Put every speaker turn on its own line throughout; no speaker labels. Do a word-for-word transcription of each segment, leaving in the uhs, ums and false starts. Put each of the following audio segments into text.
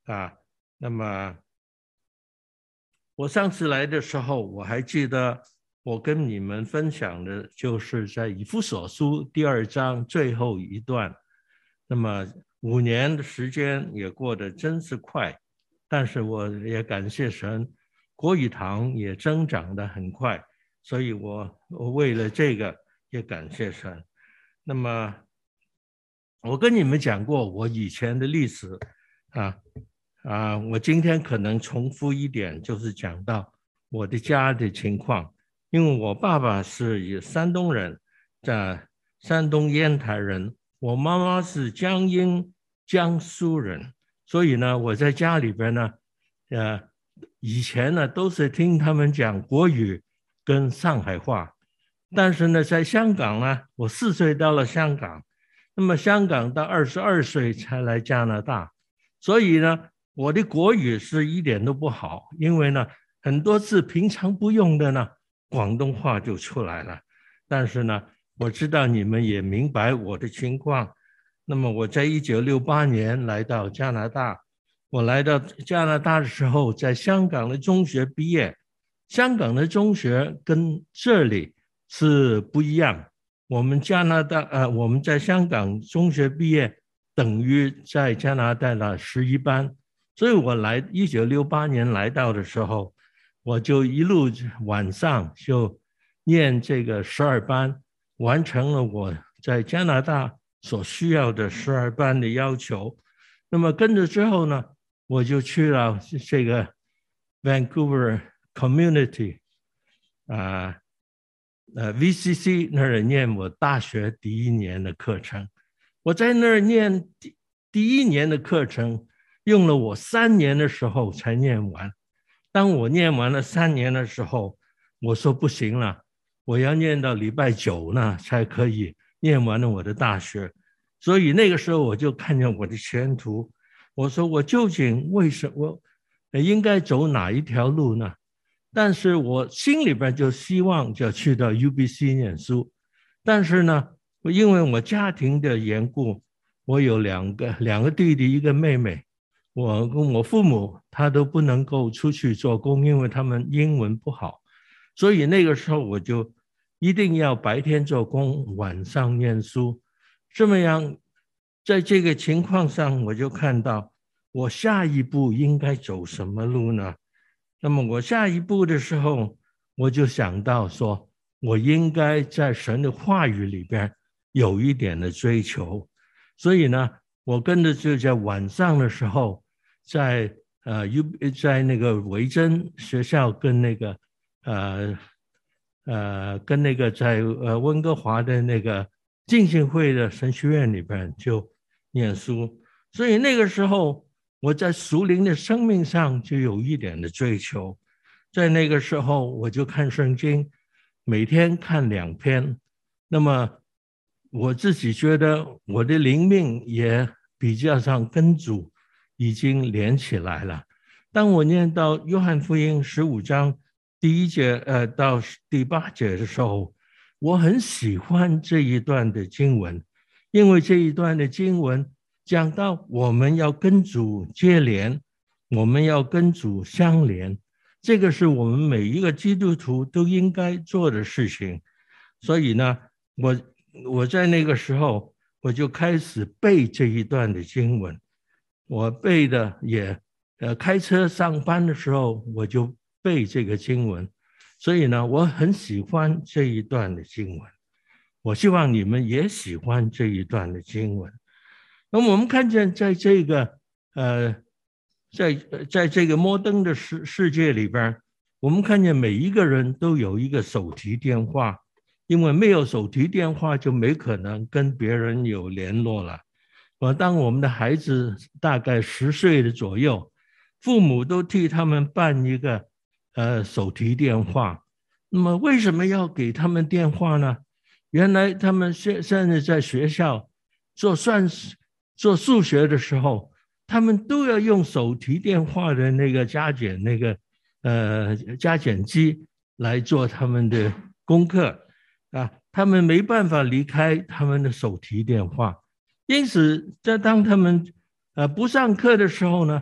啊。那么我上次来的时候，我还记得我跟你们分享的就是在以弗所书第二章最后一段。那么五年的时间也过得真是快，但是我也感谢神，国语堂也增长得很快，所以我我为了这个也感谢神。那么我跟你们讲过我以前的历史啊啊，我今天可能重复一点，就是讲到我的家的情况。因为我爸爸是山东人，在山东烟台人，我妈妈是江阴江苏人，所以呢，我在家里边呢，呃，以前呢都是听他们讲国语跟上海话，但是呢，在香港呢，我四岁到了香港，那么香港到二十二岁才来加拿大，所以呢，我的国语是一点都不好，因为呢，很多字平常不用的呢，广东话就出来了。但是呢，我知道你们也明白我的情况。那么我在一九六八年来到加拿大，我来到加拿大的时候，在香港的中学毕业。香港的中学跟这里是不一样。我们加拿大呃，我们在香港中学毕业，等于在加拿大的十一班。所以我来一九六八年来到的时候，我就一路晚上就念这个十二班，完成了我在加拿大所需要的十二班的要求。那么跟着之后呢，我就去了这个 Vancouver Community 啊、呃 V C C 那儿念我大学第一年的课程。我在那儿念第第一年的课程，用了我三年的时候才念完。当我念完了三年的时候，我说不行了，我要念到礼拜九呢才可以念完了我的大学。所以那个时候我就看见我的前途，我说我究竟为什么应该走哪一条路呢？但是我心里边就希望就去到 U B C 念书，但是呢，因为我家庭的缘故，我有两个两个弟弟一个妹妹，我跟我父母他都不能够出去做工，因为他们英文不好，所以那个时候我就一定要白天做工，晚上念书。这么样，在这个情况上，我就看到我下一步应该走什么路呢？那么我下一步的时候，我就想到说，我应该在神的话语里边有一点的追求。所以呢，我跟着就在晚上的时候，在呃在那个维珍学校跟那个呃呃跟那个在呃温哥华的那个浸信会的神学院里边就念书。所以那个时候我在属灵的生命上就有一点的追求。在那个时候我就看圣经，每天看两篇。那么我自己觉得我的灵命也比较上跟主已经连起来了。当我念到约翰福音十五章第一节呃到第八节的时候，我很喜欢这一段的经文，因为这一段的经文讲到我们要跟主接连，我们要跟主相连，这个是我们每一个基督徒都应该做的事情。所以呢，我我在那个时候我就开始背这一段的经文，我背的也呃开车上班的时候我就背这个经文，所以呢，我很喜欢这一段的经文。我希望你们也喜欢这一段的经文。那么我们看见在这个呃在在这个摩登的世世界里边，我们看见每一个人都有一个手提电话，因为没有手提电话就没可能跟别人有联络了。当我们的孩子大概十岁的左右，父母都替他们办一个呃手提电话。那么为什么要给他们电话呢？原来他们现现在在学校做算做数学的时候，他们都要用手提电话的那个加减那个呃加减机来做他们的功课啊，他们没办法离开他们的手提电话。因此在当他们呃不上课的时候呢，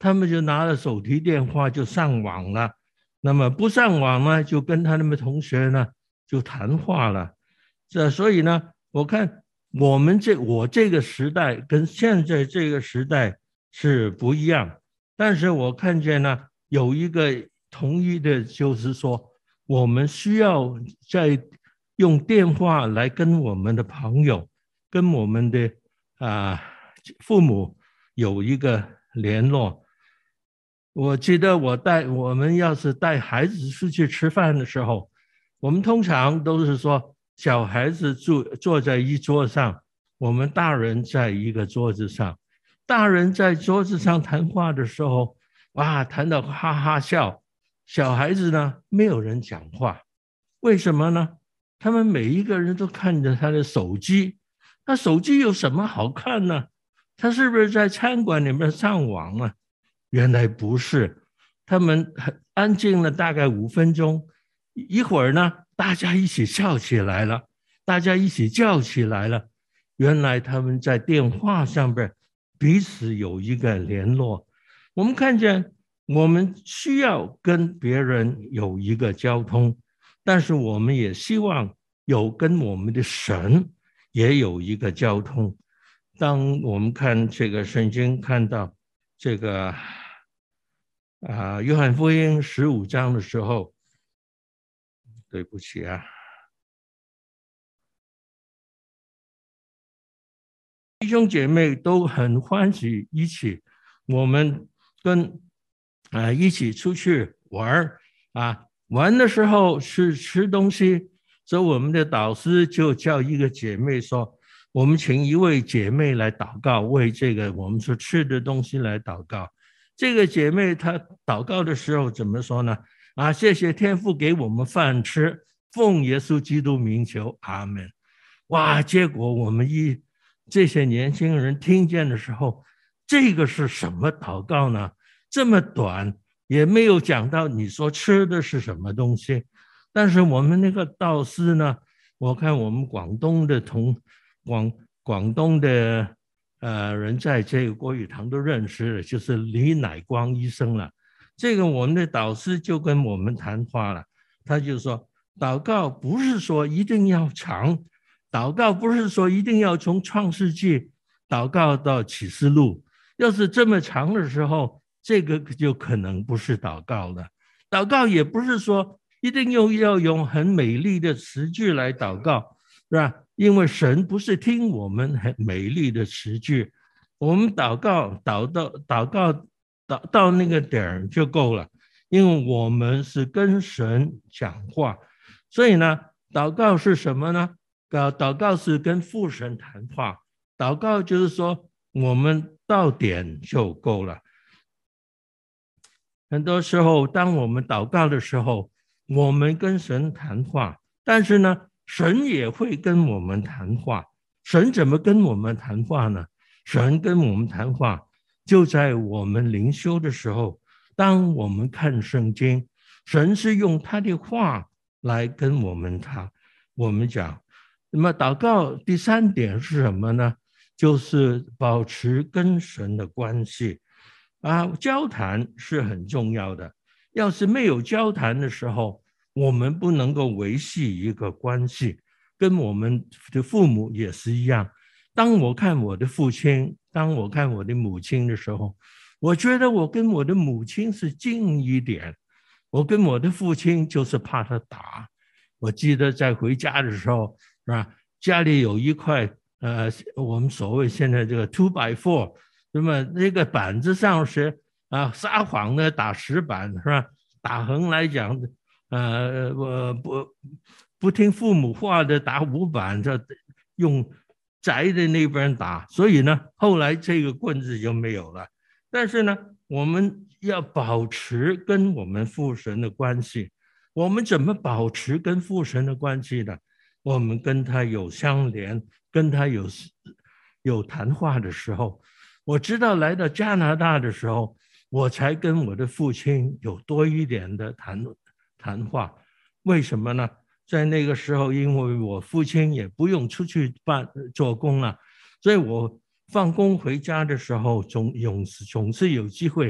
他们就拿了手提电话就上网了。那么不上网呢，就跟他们同学呢就谈话了。这所以呢，我看我们这我这个时代跟现在这个时代是不一样，但是我看见呢有一个统一的，就是说我们需要在用电话来跟我们的朋友、跟我们的啊、呃、父母有一个联络。我记得我带我们要是带孩子出去吃饭的时候，我们通常都是说小孩子坐坐在一桌上，我们大人在一个桌子上。大人在桌子上谈话的时候，哇，谈到哈哈笑。小孩子呢，没有人讲话，为什么呢？他们每一个人都看着他的手机，那手机有什么好看呢？他是不是在餐馆里面上网啊？原来不是，他们很安静了大概五分钟，一会儿呢，大家一起笑起来了，大家一起叫起来了。原来他们在电话上边彼此有一个联络。我们看见我们需要跟别人有一个交通，但是我们也希望有跟我们的神也有一个交通。当我们看这个圣经，看到这个啊，约翰福音十五章的时候，对不起啊，弟兄姐妹都很欢喜，一起我们跟啊一起出去玩啊，玩的时候是吃东西，所以我们的导师就叫一个姐妹说，我们请一位姐妹来祷告，为这个我们所吃的东西来祷告。这个姐妹她祷告的时候怎么说呢？啊，谢谢天父给我们饭吃，奉耶稣基督名求，阿们。哇，结果我们一这些年轻人听见的时候，这个是什么祷告呢？这么短，也没有讲到你说吃的是什么东西。但是我们那个导师呢，我看我们广东的同广广东的呃人在这个国语堂都认识了，就是李乃光医生了。这个我们的导师就跟我们谈话了，他就说祷告不是说一定要长，祷告不是说一定要从创世纪祷告到启示录，要是这么长的时候，这个就可能不是祷告了。祷告也不是说一定用要用很美丽的词句来祷告，是吧？因为神不是听我们很美丽的词句，我们祷告祷到祷告祷到那个点就够了，因为我们是跟神讲话，所以呢，祷告是什么呢？祷告是跟父神谈话，祷告就是说我们到点就够了。很多时候，当我们祷告的时候，我们跟神谈话，但是呢，神也会跟我们谈话。神怎么跟我们谈话呢？神跟我们谈话，就在我们灵修的时候，当我们看圣经，神是用他的话来跟我们谈。我们讲，那么祷告第三点是什么呢？就是保持跟神的关系。啊，交谈是很重要的。要是没有交谈的时候，我们不能够维系一个关系。跟我们的父母也是一样。当我看我的父亲，当我看我的母亲的时候，我觉得我跟我的母亲是近一点，我跟我的父亲就是怕他打。我记得在回家的时候，是吧？家里有一块呃，我们所谓现在这个 two by four。那么那个板子上是啊，撒谎的打石板是吧？打横来讲，呃，我不不听父母话的打五板，这用宅的那边打，所以呢，后来这个棍子就没有了。但是呢，我们要保持跟我们父神的关系。我们怎么保持跟父神的关系呢？我们跟他有相连，跟他有有谈话的时候。我知道来到加拿大的时候，我才跟我的父亲有多一点的谈谈话。为什么呢？在那个时候，因为我父亲也不用出去办做工了，所以我放工回家的时候，总总总是有机会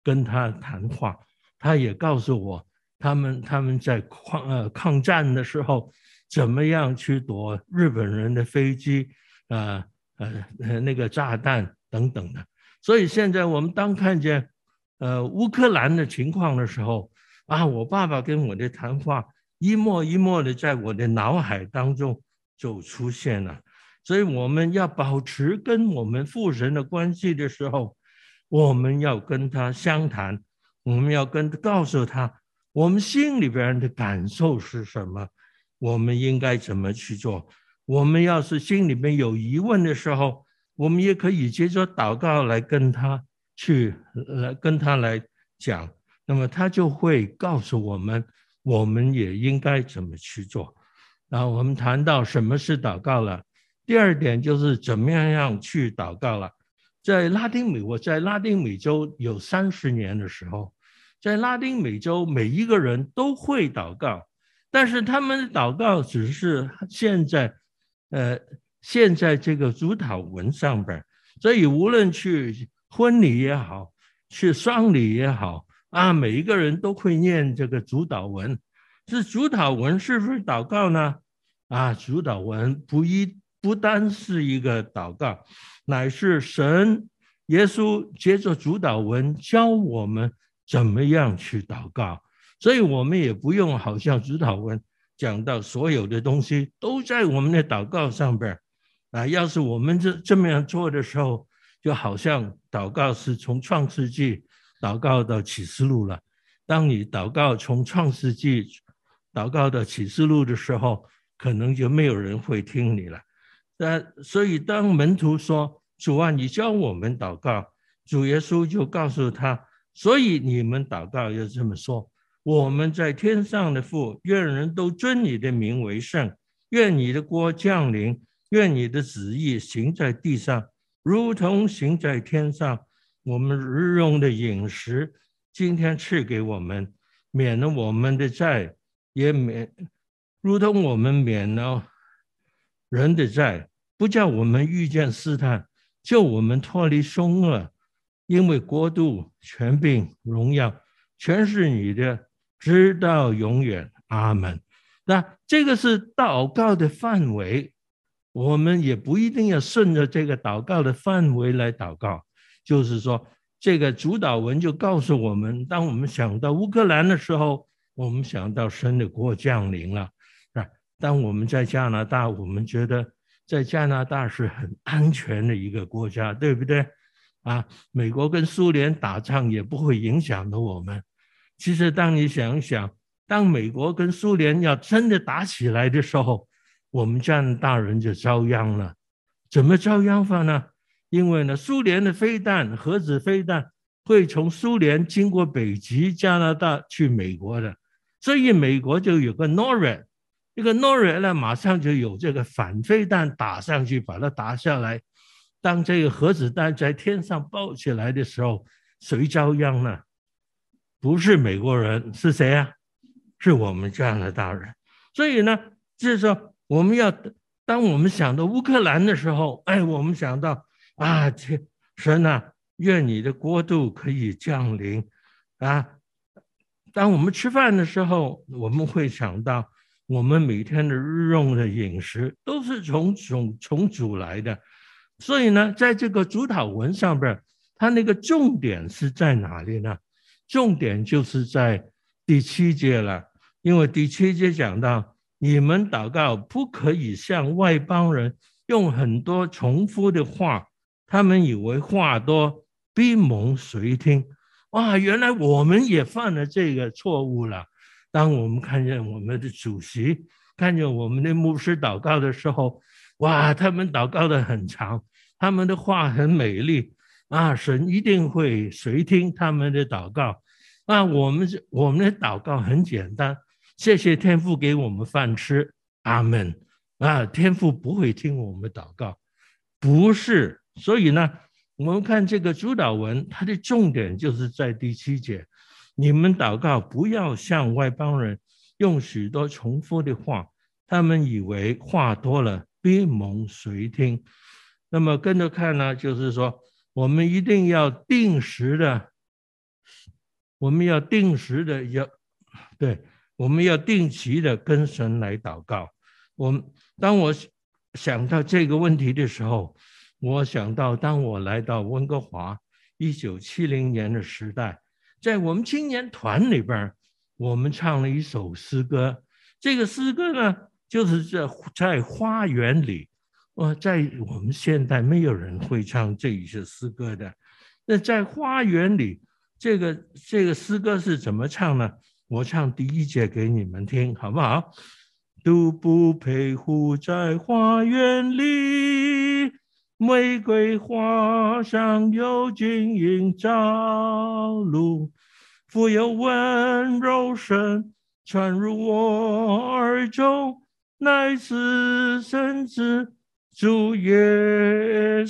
跟他谈话。他也告诉我，他们他们在抗呃抗战的时候，怎么样去躲日本人的飞机，呃呃那个炸弹等等的。所以现在我们当看见呃乌克兰的情况的时候，啊，我爸爸跟我的谈话一幕一幕的在我的脑海当中就出现了。所以我们要保持跟我们父神的关系的时候，我们要跟他相谈，我们要跟告诉他我们心里边的感受是什么，我们应该怎么去做。我们要是心里面有疑问的时候，我们也可以接着祷告来跟他去来跟他来讲，那么他就会告诉我们我们也应该怎么去做。然后我们谈到什么是祷告了，第二点就是怎么样去祷告了。在拉丁美，我在拉丁美洲有三十年的时候，在拉丁美洲每一个人都会祷告，但是他们的祷告只是现在呃现在这个主祷文上边，所以无论去婚礼也好，去丧礼也好啊，每一个人都会念这个主祷文。这主祷文是不是祷告呢？啊，主祷文不一不单是一个祷告，乃是神耶稣接着主祷文教我们怎么样去祷告。所以我们也不用好像主祷文讲到所有的东西都在我们的祷告上边啊。要是我们这这么样做的时候，就好像祷告是从创世纪祷告到启示录了。当你祷告从创世纪祷告到启示录的时候，可能就没有人会听你了。但所以当门徒说主啊，你教我们祷告，主耶稣就告诉他，所以你们祷告要这么说，我们在天上的父，愿人都尊你的名为圣，愿你的国降临，愿你的旨意行在地上如同行在天上。我们日用的饮食今天赐给我们，免了我们的债，也免如同我们免了人的债，不叫我们遇见试探，救我们脱离凶恶，因为国度、权柄、荣耀全是你的，直到永远。阿们。那这个是祷告的范围，我们也不一定要顺着这个祷告的范围来祷告。就是说，这个主祷文就告诉我们，当我们想到乌克兰的时候，我们想到神的国降临了。当我们在加拿大，我们觉得在加拿大是很安全的一个国家，对不对？啊，美国跟苏联打仗也不会影响到我们。其实当你想想，当美国跟苏联要真的打起来的时候，我们加拿大人就遭殃了。怎么遭殃法呢？因为呢，苏联的飞弹，核子飞弹会从苏联经过北极加拿大去美国的，所以美国就有个 NORAD， 这个 NORAD 呢，马上就有这个反飞弹打上去，把它打下来。当这个核子弹在天上爆起来的时候，谁遭殃呢？不是美国人，是谁啊？是我们加拿大人。所以呢，就是说我们要，当我们想到乌克兰的时候，哎，我们想到啊，神啊，愿你的国度可以降临啊。当我们吃饭的时候，我们会想到我们每天的日用的饮食都是从从从主来的。所以呢，在这个主祷文上边，它那个重点是在哪里呢？重点就是在第七节了。因为第七节讲到，你们祷告不可以像外邦人用很多重复的话，他们以为话多必蒙垂听。哇，原来我们也犯了这个错误了。当我们看见我们的主席，看见我们的牧师祷告的时候，哇，他们祷告的很长，他们的话很美丽啊，神一定会垂听他们的祷告啊。我们我们的祷告很简单，谢谢天父给我们饭吃，阿们啊。天父不会听我们祷告，不是。所以呢，我们看这个主祷文，它的重点就是在第七节，你们祷告不要像外邦人用许多重复的话，他们以为话多了必蒙垂听。那么跟着看呢，就是说我们一定要定时的我们要定时的要，对，我们要定期的跟神来祷告。我当我想到这个问题的时候，我想到当我来到温哥华一九七零年的时代，在我们青年团里边，我们唱了一首诗歌。这个诗歌呢，就是在在花园里。呃，在我们现代没有人会唱这一些诗歌的。那在花园里，这个这个诗歌是怎么唱呢？我唱第一节给你们听，好不好？独步陪护在花园里，玫瑰花上有晶莹照露，复有温柔声传入我耳中，乃是神子主耶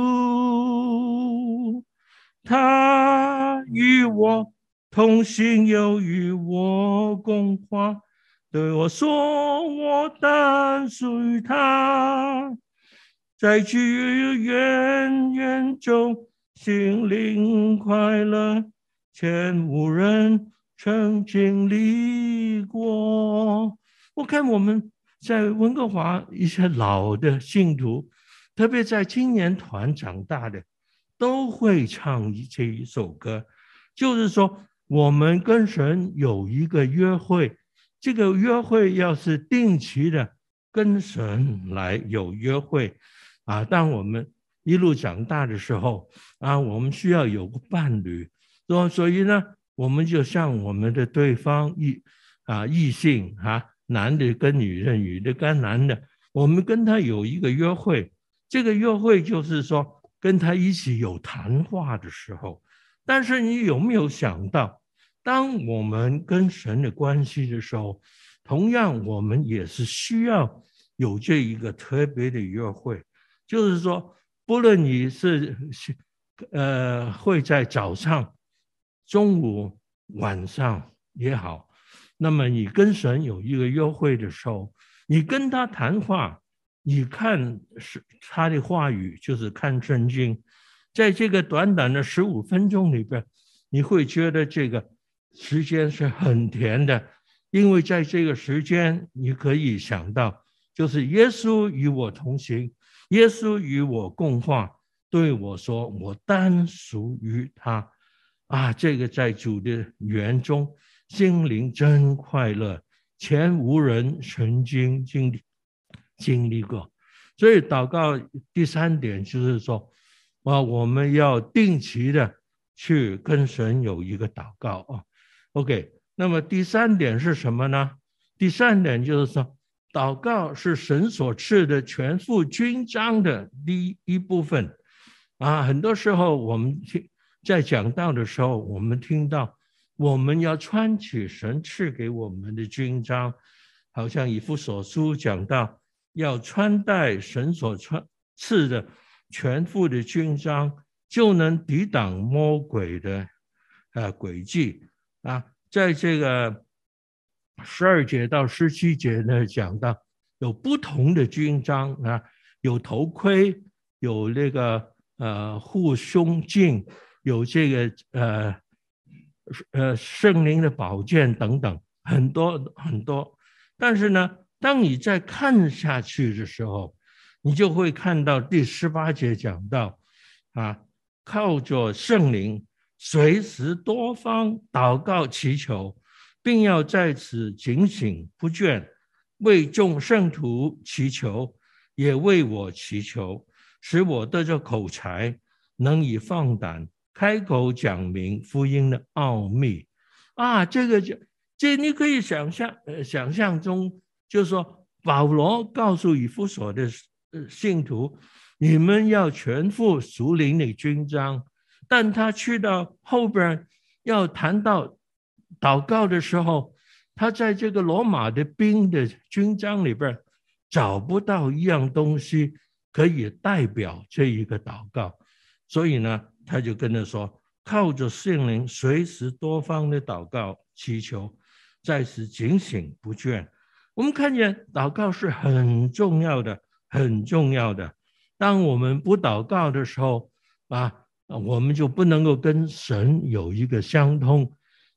稣。他与我同行，又与我共话，对我说我单属于他，在去远远中心灵快乐，前无人曾经历过。我看我们在温哥华一些老的信徒，特别在青年团长大的，都会唱这一首歌。就是说我们跟神有一个约会，这个约会要是定期的跟神来有约会啊。当我们一路长大的时候啊，我们需要有个伴侣，所以呢，我们就像我们的对方异啊异性啊，男的跟女的，女的跟男的，我们跟他有一个约会。这个约会就是说跟他一起有谈话的时候。但是你有没有想到，当我们跟神的关系的时候，同样我们也是需要有这一个特别的约会。就是说不论你是呃会在早上、中午、晚上也好，那么你跟神有一个约会的时候，你跟他谈话，你看他的话语，就是看圣经，在这个短短的十五分钟里边，你会觉得这个时间是很甜的，因为在这个时间你可以想到，就是耶稣与我同行，耶稣与我共话，对我说我单属于他啊。这个在主的园中，心灵真快乐，前无人曾经经历经历过。所以祷告第三点就是说啊，我们要定期的去跟神有一个祷告啊。OK， 那么第三点是什么呢？第三点就是说，祷告是神所赐的全副军装的第一部分啊。很多时候我们在讲道的时候，我们听到我们要穿起神赐给我们的军装，好像以弗所书讲到要穿戴神所穿赐的全副的军装，就能抵挡魔鬼的呃诡计啊。在这个十二节到十七节呢，讲到有不同的军装啊，有头盔，有那个呃护胸镜，有这个呃呃圣灵的宝剑等等，很多很多。但是呢，当你在看下去的时候，你就会看到第十八节讲到啊，靠着圣灵随时多方祷告祈求，并要在此警醒不倦，为众圣徒祈求，也为我祈求，使我得着口才，能以放胆开口讲明福音的奥秘啊。这个就这你可以想象，呃，想象中就是说，保罗告诉以弗所的信徒，你们要全副属灵的军装。但他去到后边要谈到祷告的时候，他在这个罗马的兵的军章里边找不到一样东西可以代表这一个祷告，所以呢，他就跟他说，靠着圣灵随时多方的祷告祈求，在此警醒不倦。我们看见祷告是很重要的，很重要的。当我们不祷告的时候啊，我们就不能够跟神有一个相通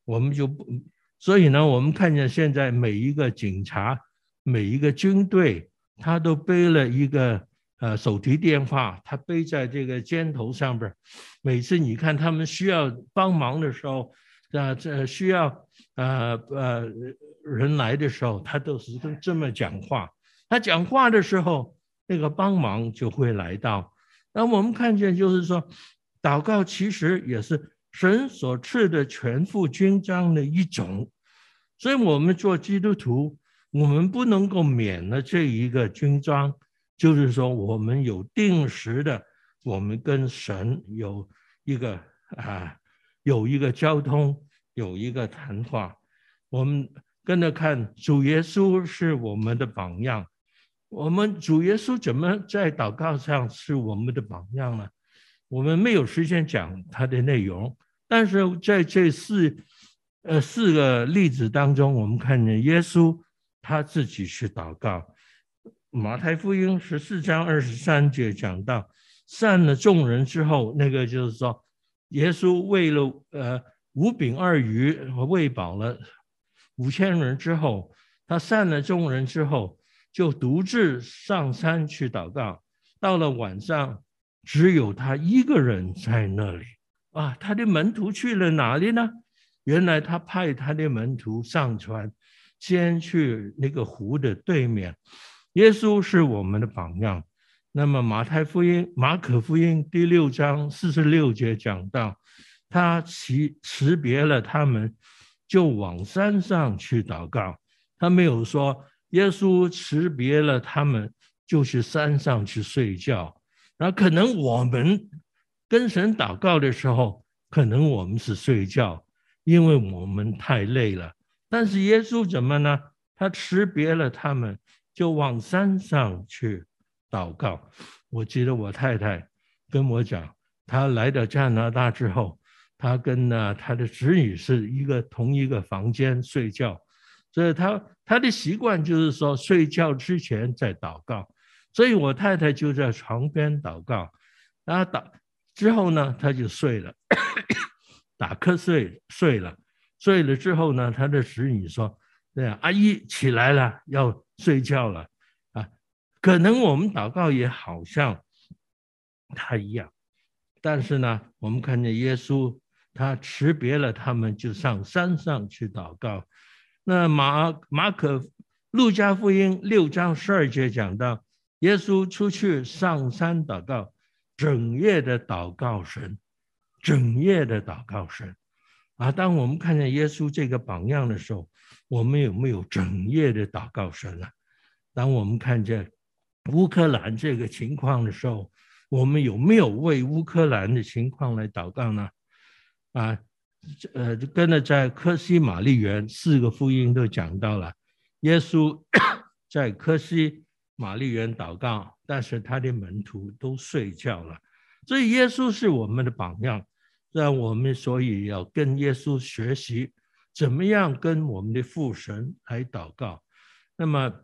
我们就不，所以呢，我们看见现在每一个警察、每一个军队，他都背了一个呃手提电话，他背在这个肩头上边。每次你看他们需要帮忙的时候，啊，这需要呃呃人来的时候，他都是这么讲话。他讲话的时候，那个帮忙就会来到。那我们看见就是说，祷告其实也是神所赐的全副军装的一种，所以我们做基督徒，我们不能够免了这一个军装，就是说我们有定时的，我们跟神有一个啊，有一个交通，有一个谈话。我们跟着看，主耶稣是我们的榜样。我们主耶稣怎么在祷告上是我们的榜样呢？我们没有时间讲他的内容，但是在这四呃四个例子当中，我们看见耶稣他自己去祷告。马太福音十四章二十三节讲到，散了众人之后，那个就是说，耶稣为了呃五饼二鱼喂饱了五千人之后，他散了众人之后，就独自上山去祷告。到了晚上，只有他一个人在那里啊！他的门徒去了哪里呢？原来他派他的门徒上船，先去那个湖的对面。耶稣是我们的榜样。那么马太福音、马可福音第六章四十六节讲到，他辞别了他们，就往山上去祷告。他没有说耶稣辞别了他们，就去山上去睡觉。然后可能我们跟神祷告的时候，可能我们是睡觉，因为我们太累了。但是耶稣怎么呢？他辞别了他们，就往山上去祷告。我记得我太太跟我讲，她来到加拿大之后，她跟呢她的侄女是一个同一个房间睡觉，所以她她的习惯就是说睡觉之前再祷告。所以我太太就在床边祷告，然后打之后呢，她就睡了，打瞌睡睡了，睡了之后呢，她的侄女说：“对啊，阿姨起来了，要睡觉了啊。”可能我们祷告也好像他一样，但是呢，我们看见耶稣他辞别了他们，就上山上去祷告。那马马可路加福音六章十二节讲到，耶稣出去上山祷告，整夜的祷告神，整夜的祷告神啊！当我们看见耶稣这个榜样的时候，我们有没有整夜的祷告神啊？当我们看见乌克兰这个情况的时候，我们有没有为乌克兰的情况来祷告呢？啊，呃，跟着在科西玛丽园四个福音都讲到了，耶稣在科西玛丽园祷告，但是他的门徒都睡觉了，所以耶稣是我们的榜样，让我们所以要跟耶稣学习，怎么样跟我们的父神来祷告。那么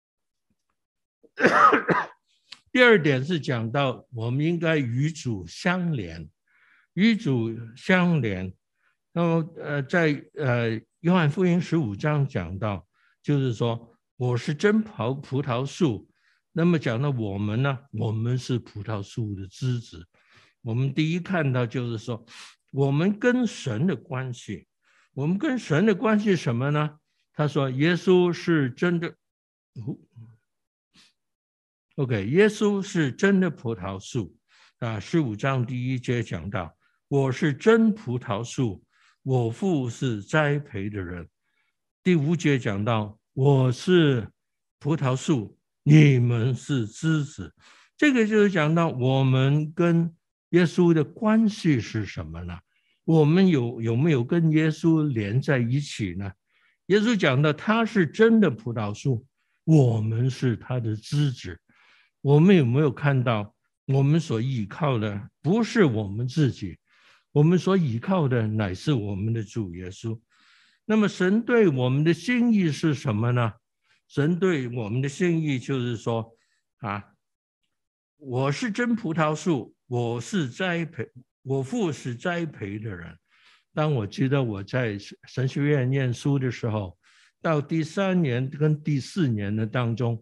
第二点是讲到我们应该与主相连，与主相连。那么呃，在呃约翰福音十五章讲到，就是说我是真葡葡萄树。那么讲到我们呢，我们是葡萄树的枝子。我们第一看到就是说，我们跟神的关系，我们跟神的关系什么呢？他说耶稣是真的。OK， 耶稣是真的葡萄树啊，十五章第一节讲到，我是真葡萄树，我父是栽培的人。第五节讲到，我是葡萄树，你们是枝子。这个就是讲到我们跟耶稣的关系是什么呢？我们有有没有跟耶稣连在一起呢？耶稣讲的他是真的葡萄树，我们是他的枝子。我们有没有看到，我们所依靠的不是我们自己，我们所依靠的乃是我们的主耶稣。那么神对我们的心意是什么呢？神对我们的心意就是说啊，我是真葡萄树，我是栽培，我父是栽培的人。 当我记得我在神学院念书的时候，到第三年跟第四年的当中，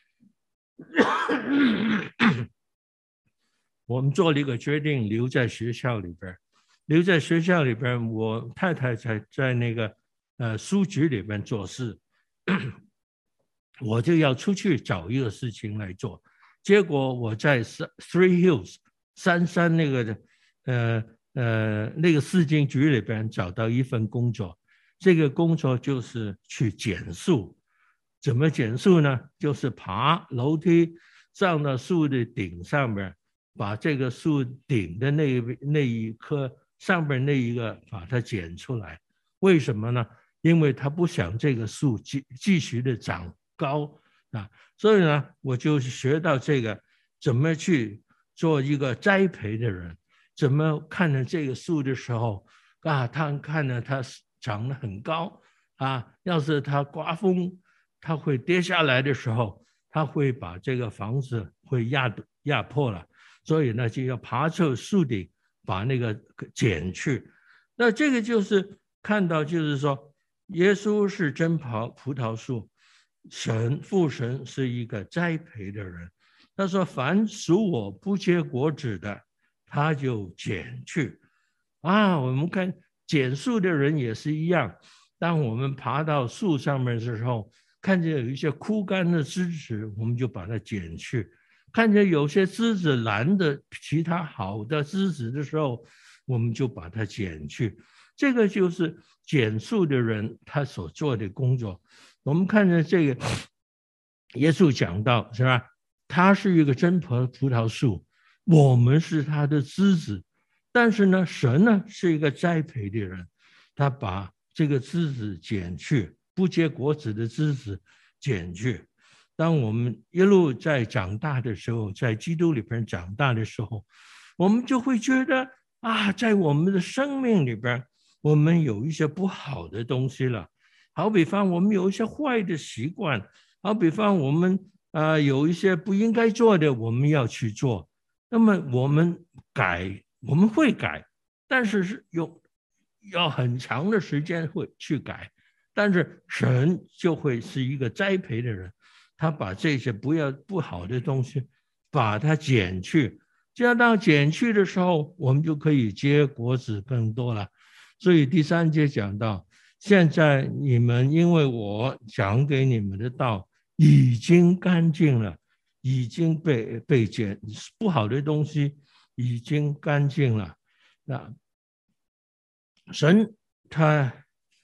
我们做了一个决定，留在学校里边。留在学校里边，我太太在在那个呃书局里边做事，我就要出去找一个事情来做。结果我在 Three Hills 三山那个呃呃那个市经局里边找到一份工作，这个工作就是去减树。怎么减树呢？就是爬楼梯上到树的顶上面，把这个树顶的那那一棵上边那一个把它剪出来。为什么呢？因为他不想这个树继继续的长高啊，所以呢，我就学到这个怎么去做一个栽培的人，怎么看着这个树的时候啊，他看着它长得很高啊，要是它刮风，它会跌下来的时候，它会把这个房子会压压破了，所以呢，就要爬出树顶，把那个剪去。那这个就是看到，就是说，耶稣是真葡萄树，神父神是一个栽培的人。他说：“凡属我不结果子的，他就剪去。”啊，我们看剪树的人也是一样。当我们爬到树上面的时候，看见有一些枯干的枝子，我们就把它剪去；看见有些枝子蓝的，其他好的枝子的时候，我们就把它剪去。这个就是剪树的人他所做的工作。我们看见这个，耶稣讲到是吧？他是一个真葡萄树，我们是他的枝子。但是呢，神呢是一个栽培的人，他把这个枝子剪去，不结果子的枝子剪去。当我们一路在长大的时候，在基督里边长大的时候，我们就会觉得啊，在我们的生命里边，我们有一些不好的东西了。好比方，我们有一些坏的习惯，好比方我们啊、呃、有一些不应该做的，我们要去做。那么我们改，我们会改，但是是有要很长的时间会去改。但是神就会是一个栽培的人，他把这些不要不好的东西，把它剪去。这样当剪去的时候，我们就可以结果子更多了。所以第三节讲到，现在你们因为我讲给你们的道已经干净了，已经被被剪不好的东西已经干净了。那神他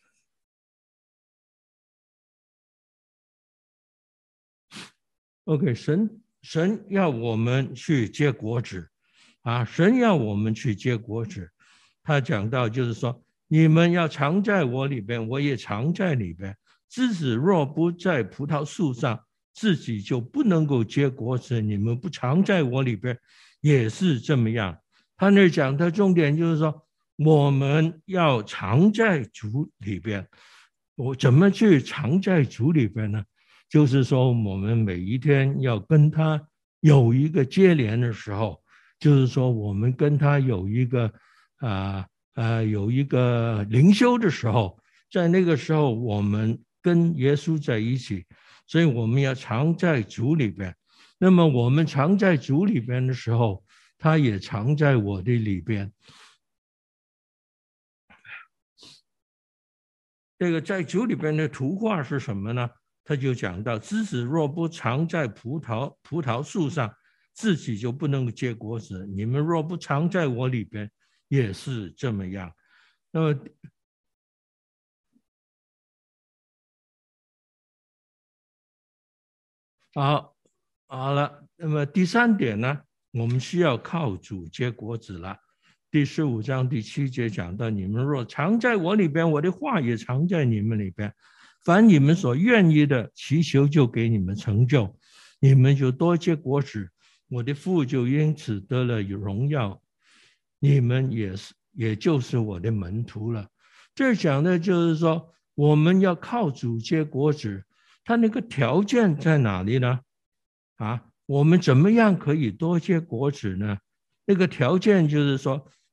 OK， 神神要我们去结果子啊，神要我们去结果子。他讲到就是说，你们要常在我里边，我也常在里边。枝子若不在葡萄树上，自己就不能够结果子。你们不常在我里边，也是这么样。他那讲的重点就是说，我们要常在主里边。我怎么去常在主里边呢？就是说，我们每一天要跟他有一个接连的时候，就是说，我们跟他有一个啊呃, 呃有一个灵修的时候，在那个时候，我们跟耶稣在一起，所以我们要常在主里边。那么，我们常在主里边的时候，他也常在我的里边。这个在主里边的图画是什么呢？他就讲到，枝子若不常在葡萄葡萄树上，自己就不能结果子。你们若不常在我里边，也是这么样。那么，好，好了。那么第三点呢，我们需要靠主结果子了。第十五章第七节讲到，你们若常在我里边，我的话也常在你们里边。凡你们所愿意的，祈求就给你们成就，你们就多结果子，我的父就因此得了荣耀，你们也是，也就是我的门徒了。这讲的就是说，我们要靠主结果子，他那个条件在哪里呢？啊，我们怎么样可以多结果子呢？那个条件就是说，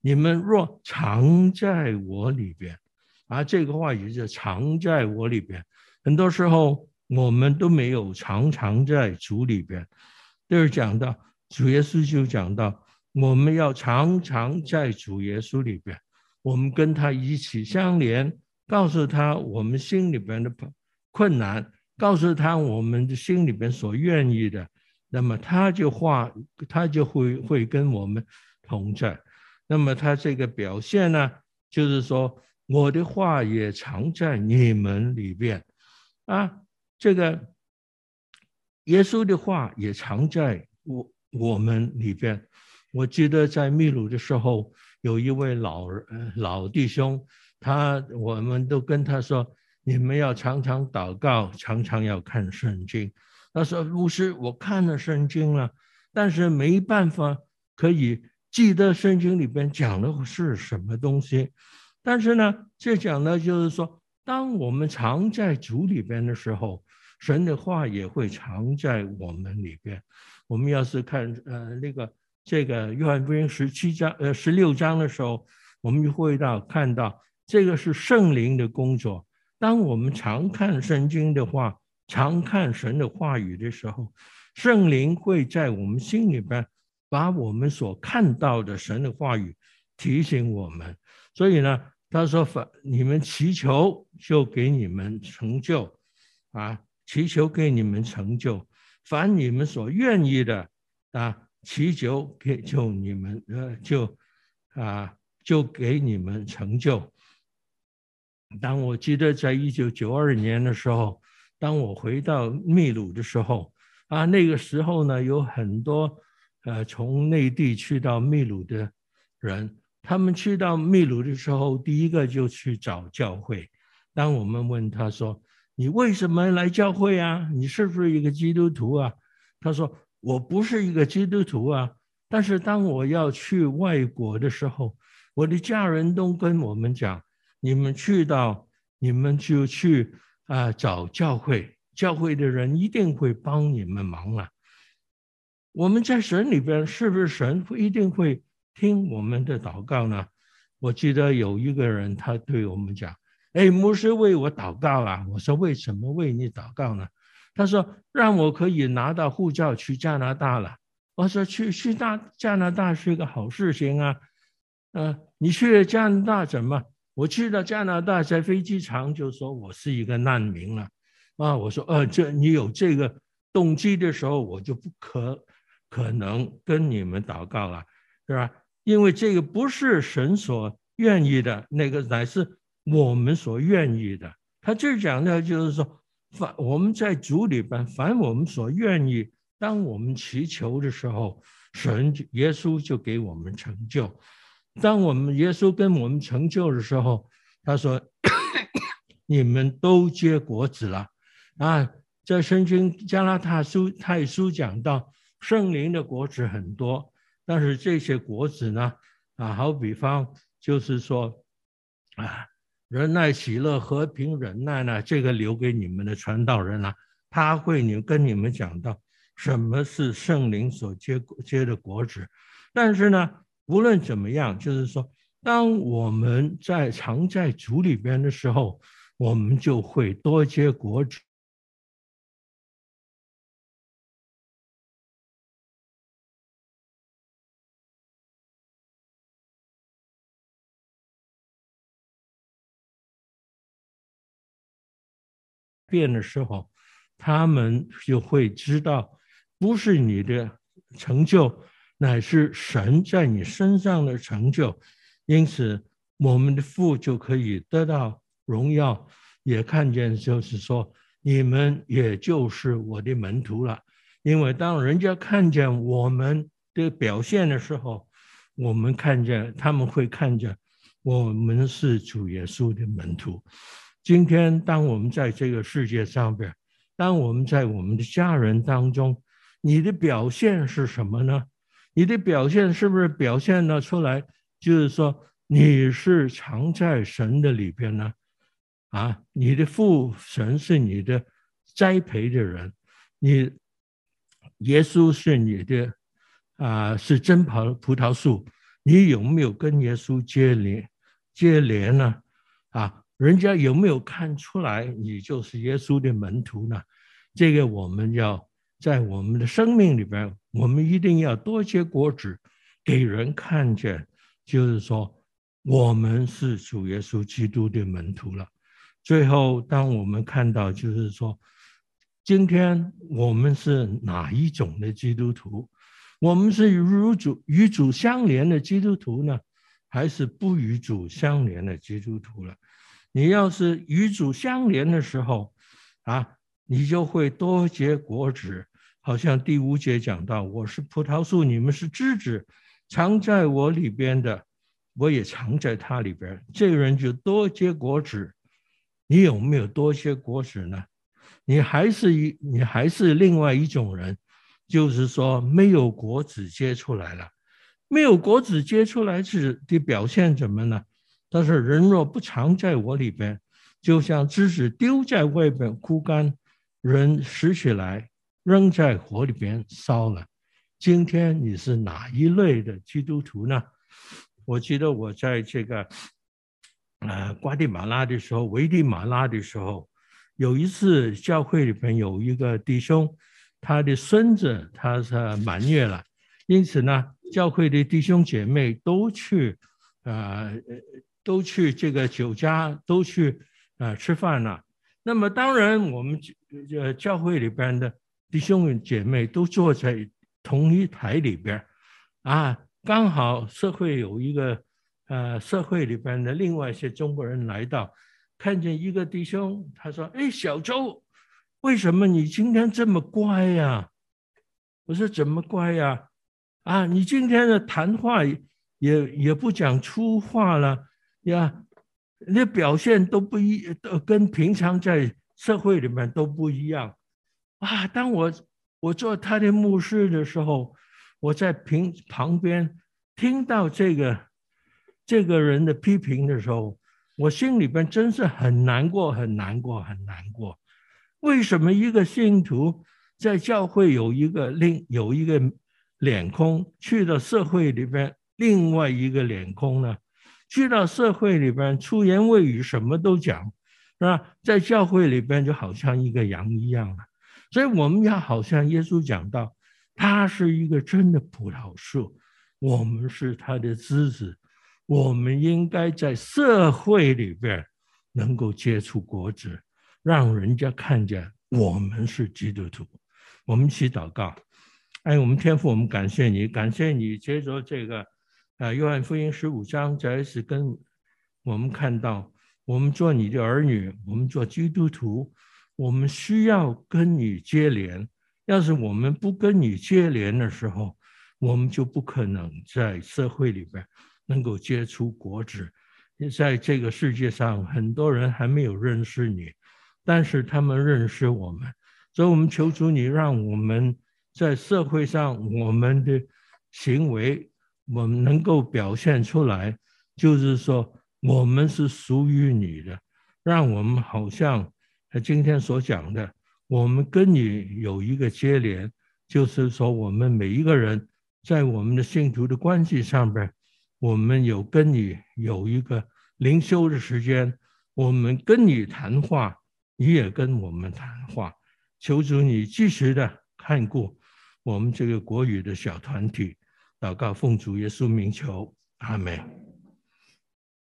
你们若常在我里边，啊，这个话语是常在我里边。很多时候我们都没有常常在主里边。就是讲到主耶稣就讲到，我们要常常在主耶稣里边，我们跟他一起相连，告诉他我们心里边的困难，告诉他我们的心里边所愿意的，那么他就话他就会会跟我们同在。那么他这个表现呢，就是说我的话也常在你们里边啊，这个耶稣的话也常在我我们里边。我记得在秘鲁的时候，有一位老老弟兄，他我们都跟他说，你们要常常祷告，常常要看圣经。他说牧师，我看了圣经了，但是没办法可以记得圣经里边讲的是什么东西。但是呢，这讲的就是说，当我们常在主里边的时候，神的话也会常在我们里边。我们要是看呃那个这个约翰福音十七章呃十六章的时候，我们就会到看到这个是圣灵的工作。当我们常看圣经的话，常看神的话语的时候，圣灵会在我们心里边把我们所看到的神的话语提醒我们。所以呢，他说你们祈求就给你们成就啊，祈求给你们成就，凡你们所愿意的啊，祈求给就你们呃就啊就给你们成就。当我记得在一九九二年的时候，当我回到秘鲁的时候啊，那个时候呢，有很多呃从内地去到秘鲁的人，他们去到秘鲁的时候，第一个就去找教会。当我们问他说，你为什么来教会啊？你是不是一个基督徒啊？他说我不是一个基督徒啊，但是当我要去外国的时候，我的家人都跟我们讲，你们去到你们就去啊、呃、找教会，教会的人一定会帮你们忙啊。我们在神里边，是不是神一定会听我们的祷告呢？我记得有一个人他对我们讲，哎，牧师为我祷告啊。我说为什么为你祷告呢？他说让我可以拿到护照去加拿大了。我说去去大加拿大是一个好事情啊。呃，你去加拿大怎么？我去到加拿大，在飞机场就说我是一个难民了啊。我说呃，这你有这个动机的时候，我就不可可能跟你们祷告了，是吧？因为这个不是神所愿意的，那个乃是我们所愿意的。他这讲的就是说，凡我们在主里边，凡我们所愿意，当我们祈求的时候，神耶稣就给我们成就。当我们耶稣跟我们成就的时候，他说你们都结果子了啊。在圣经加拉太书太书讲到，圣灵的果子很多，但是这些果子呢啊，好比方就是说啊，仁爱、喜乐、和平、忍耐呢，这个留给你们的传道人啊，他会你跟你们讲到什么是圣灵所结结的果子。但是呢，无论怎么样，就是说，当我们在常在主里边的时候，我们就会多结果子。变的时候，他们就会知道，不是你的成就，乃是神在你身上的成就。因此，我们的父就可以得到荣耀，也看见就是说，你们也就是我的门徒了。因为当人家看见我们的表现的时候，我们看见他们会看见我们是主耶稣的门徒。今天当我们在这个世界上边，当我们在我们的家人当中，你的表现是什么呢？你的表现是不是表现了出来，就是说你是常在神的里边呢？啊，你的父神是你的栽培的人，你耶稣是你的啊，是真葡葡萄树， 你有没有跟耶稣接连接连呢？啊，人家有没有看出来你就是耶稣的门徒呢？这个我们要在我们的生命里边，我们一定要多结果子，给人看见，就是说我们是主耶稣基督的门徒了。最后，当我们看到就是说，今天我们是哪一种的基督徒？我们是与主与主相连的基督徒呢，还是不与主相连的基督徒了？你要是与主相连的时候，啊，你就会多结果子。好像第五节讲到，我是葡萄树，你们是枝子，藏在我里边的，我也藏在他里边，这个人就多结果子。你有没有多结果子呢？你还是一，你还是另外一种人，就是说没有果子结出来了。没有果子结出来是的表现怎么呢？但是人若不藏在我里边，就像枝子丢在外边枯干，人拾起来扔在火里边烧了。今天你是哪一类的基督徒呢？我记得我在这个呃瓜地马拉的时候，危地马拉的时候，有一次教会里边有一个弟兄，他的孙子他是满月了，因此呢，教会的弟兄姐妹都去，呃，都去这个酒家，都去呃吃饭了。那么当然，我们呃教会里边的弟兄姐妹都坐在同一台里边，啊，刚好社会有一个呃社会里边的另外一些中国人来到，看见一个弟兄，他说：“哎，小周，为什么你今天这么乖呀？”我说：“怎么乖呀？啊，你今天的谈话也也不讲粗话了呀，你表现都不一，都跟平常在社会里面都不一样啊。”当我我做他的牧师的时候，我在平旁边听到这个这个人的批评的时候，我心里边真是很难过，很难过，很难过。为什么一个信徒在教会有一个另有一个脸孔，去到社会里边另外一个脸孔呢？去到社会里边出言秽语，什么都讲，是吧？在教会里边就好像一个羊一样了。所以我们要好像耶稣讲到，他是一个真的葡萄树，我们是他的枝子，我们应该在社会里边能够结出果子，让人家看见我们是基督徒。我们一起祷告。哎，我们天父，我们感谢你，感谢你接着这个呃约翰福音十五章再次跟我们看到，我们做你的儿女，我们做基督徒，我们需要跟你接连。要是我们不跟你接连的时候，我们就不可能在社会里边能够结出果子。在这个世界上，很多人还没有认识你，但是他们认识我们，所以我们求主你让我们在社会上我们的行为，我们能够表现出来，就是说我们是属于你的，让我们好像今天所讲的，我们跟你有一个接连，就是说我们每一个人在我们的信徒的关系上边，我们有跟你有一个灵修的时间，我们跟你谈话，你也跟我们谈话。求主你继续的看顾我们这个国语的小团体，祷告奉主耶稣名求，阿们。